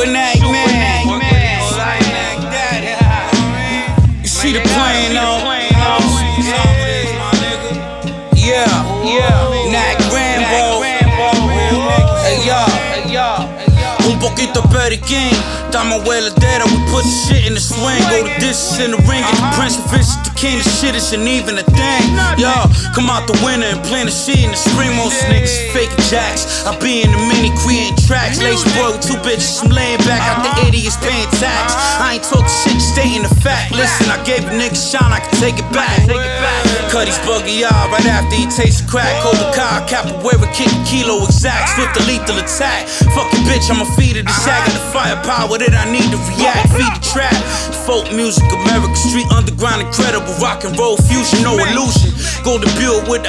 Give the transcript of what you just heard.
Nag man. You see the plane though? Yeah, Nag Rambo. Hey yo, un poquito periquín. Estamos hueladera, we put the shit in the swing. Go to dishes in the ring, get the prince, the fish, the king, the shit isn't even a thing. Yo, come out the winter and plant the shit in the spring. Most niggas fake jacks. I be in the mini creating tracks. Lace boy with 2 bitches, I'm laying back out the idiots paying tax. I ain't talking shit, stating the fact. Listen, I gave a nigga shine, I can take it back. Cuddy's buggy out right after he tastes crack. Hold the car, capoeira, kick a kilo exact. Swift the lethal attack. Fuck a bitch, I'ma feed her the sack. Got the firepower that I need to react. Feed the trap. Folk music, America, street underground, incredible. Rock and roll fusion, no illusion. Golden Buick with the